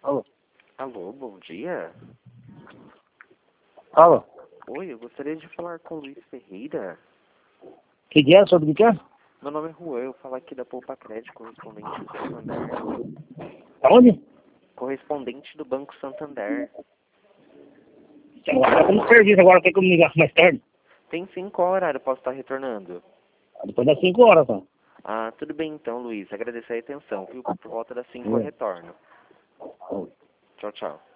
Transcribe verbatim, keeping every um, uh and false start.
Alô? Alô, bom dia. Alô? Oi, eu gostaria de falar com o Luiz Ferreira. Que que é? Sobre o que que é? Meu nome é Juan, eu falo aqui da Poupa Crédito, correspondente do Santander. Aonde? Correspondente do Banco Santander. Agora tá no serviço, agora tem como ligar mais tarde? Tem sim, qual horário eu posso estar retornando? Depois das cinco horas, tá? Ah, tudo bem então, Luiz. Agradecer a atenção, viu? Por volta das cinco eu É. retorno. Oi. Tchau, tchau.